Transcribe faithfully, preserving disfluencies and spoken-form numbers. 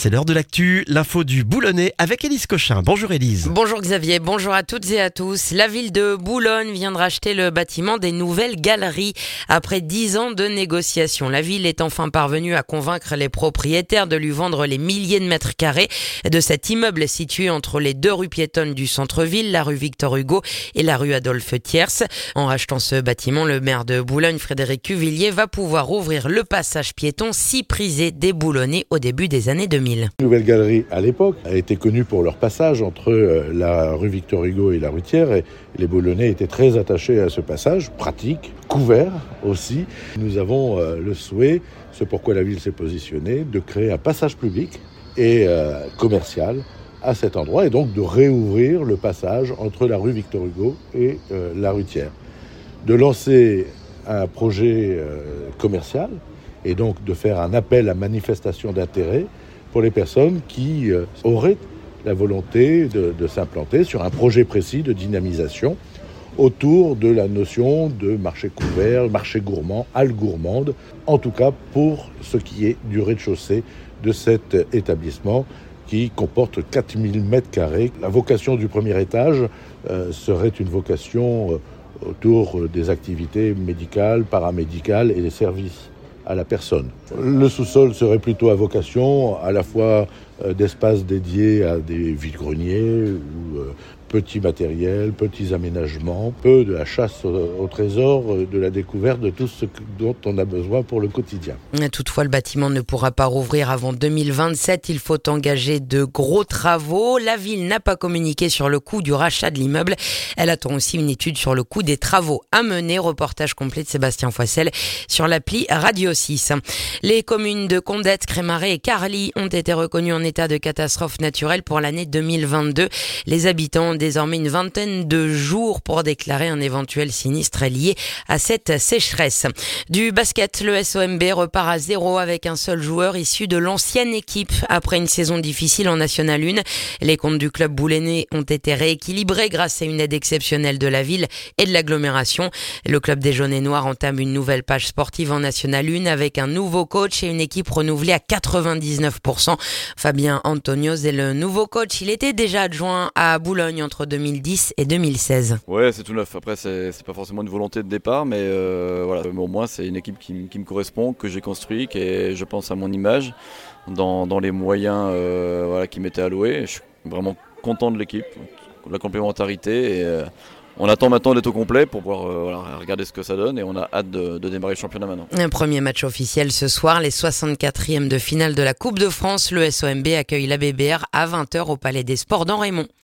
C'est l'heure de l'actu, l'info du Boulonnais avec Élise Cochin. Bonjour Élise. Bonjour Xavier, bonjour à toutes et à tous. La ville de Boulogne vient de racheter le bâtiment des Nouvelles Galeries. Après dix ans de négociations, la ville est enfin parvenue à convaincre les propriétaires de lui vendre les milliers de mètres carrés de cet immeuble situé entre les deux rues piétonnes du centre-ville, la rue Victor Hugo et la rue Adolphe Thiers. En rachetant ce bâtiment, le maire de Boulogne, Frédéric Cuvillier, va pouvoir ouvrir le passage piéton si prisé des Boulonnais au début des années deux mille. Les Nouvelles Galeries, à l'époque, a été connue pour leur passage entre la rue Victor Hugo et la rue Thiers. Et les Boulonnais étaient très attachés à ce passage, pratique, couvert aussi. Nous avons le souhait, c'est pourquoi la ville s'est positionnée, de créer un passage public et euh, commercial à cet endroit et donc de réouvrir le passage entre la rue Victor Hugo et euh, la rue Thiers. De lancer un projet euh, commercial et donc de faire un appel à manifestation d'intérêt pour les personnes qui euh, auraient la volonté de, de s'implanter sur un projet précis de dynamisation autour de la notion de marché couvert, marché gourmand, halle gourmande, en tout cas pour ce qui est du rez-de-chaussée de cet établissement qui comporte quatre mille mètres carrés. La vocation du premier étage euh, serait une vocation euh, autour des activités médicales, paramédicales et des services à la personne. Le sous-sol serait plutôt à vocation à la fois euh, d'espaces dédiés à des vides-greniers ou euh, petits matériels, petits aménagements, peu de la chasse au, au trésor, euh, de la découverte de tout ce dont on a besoin pour le quotidien. Toutefois, le bâtiment ne pourra pas rouvrir avant deux mille vingt-sept. Il faut engager de gros travaux. La ville n'a pas communiqué sur le coût du rachat de l'immeuble. Elle attend aussi une étude sur le coût des travaux à mener. Reportage complet de Sébastien Foissel sur l'appli Radio six. Les communes de Condette, Crémaré et Carly ont été reconnues en état de catastrophe naturelle pour l'année deux mille vingt-deux. Les habitants ont désormais une vingtaine de jours pour déclarer un éventuel sinistre lié à cette sécheresse. Du basket, le S O M B repart à zéro avec un seul joueur issu de l'ancienne équipe. Après une saison difficile en National un, les comptes du club boulonnais ont été rééquilibrés grâce à une aide exceptionnelle de la ville et de l'agglomération. Le club des Jaunes et Noirs entame une nouvelle page sportive en National un avec un nouveau coach et une équipe renouvelée à quatre-vingt-dix-neuf pour cent. Fabien Antonios est le nouveau coach. Il était déjà adjoint à Boulogne entre deux mille dix et deux mille seize. Ouais, c'est tout neuf. Après, c'est, c'est pas forcément une volonté de départ, mais euh, voilà. Mais au moins, c'est une équipe qui, qui me correspond, que j'ai construit, qui est, je pense, à mon image, dans, dans les moyens euh, voilà, qui m'étaient alloués. Je suis vraiment content de l'équipe, de la complémentarité. Et, euh, on attend maintenant d'être au complet pour pouvoir euh, voilà, regarder ce que ça donne et on a hâte de, de démarrer le championnat maintenant. Un premier match officiel ce soir, les soixante-quatrièmes de finale de la Coupe de France. Le S O M B accueille l'A B B R à vingt heures au Palais des Sports d'En Raymond.